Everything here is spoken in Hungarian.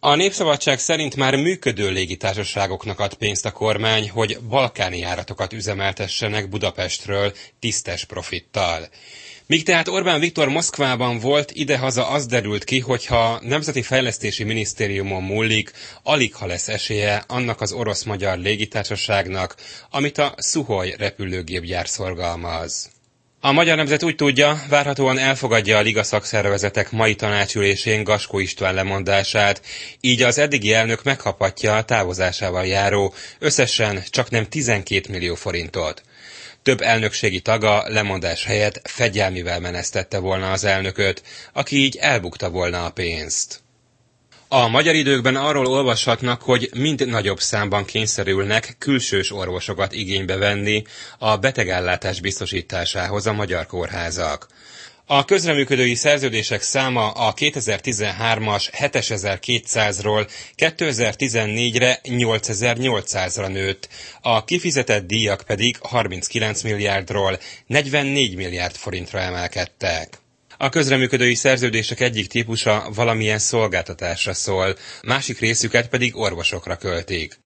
A Népszabadság szerint már működő légitársaságoknak ad pénzt a kormány, hogy balkáni járatokat üzemeltessenek Budapestről tisztes profittal. Míg tehát Orbán Viktor Moszkvában volt, idehaza az derült ki, hogy ha Nemzeti Fejlesztési Minisztériumon múlik, aligha lesz esélye annak az orosz-magyar légitársaságnak, amit a Szuhoj repülőgépgyár szorgalmaz. A Magyar Nemzet úgy tudja, várhatóan elfogadja a liga szakszervezetek mai tanácsülésén Gaskó István lemondását, így az eddigi elnök megkaphatja a távozásával járó összesen csaknem 12 millió forintot. Több elnökségi taga lemondás helyett fegyelmivel menesztette volna az elnököt, aki így elbukta volna a pénzt. A Magyar Időkben arról olvashatnak, hogy mind nagyobb számban kényszerülnek külsős orvosokat igénybe venni a betegellátás biztosításához a magyar kórházak. A közreműködői szerződések száma a 2013-as 7200-ról 2014-re 8800-ra nőtt, a kifizetett díjak pedig 39 milliárdról 44 milliárd forintra emelkedtek. A közreműködői szerződések egyik típusa valamilyen szolgáltatásra szól, másik részüket pedig orvosokra költik.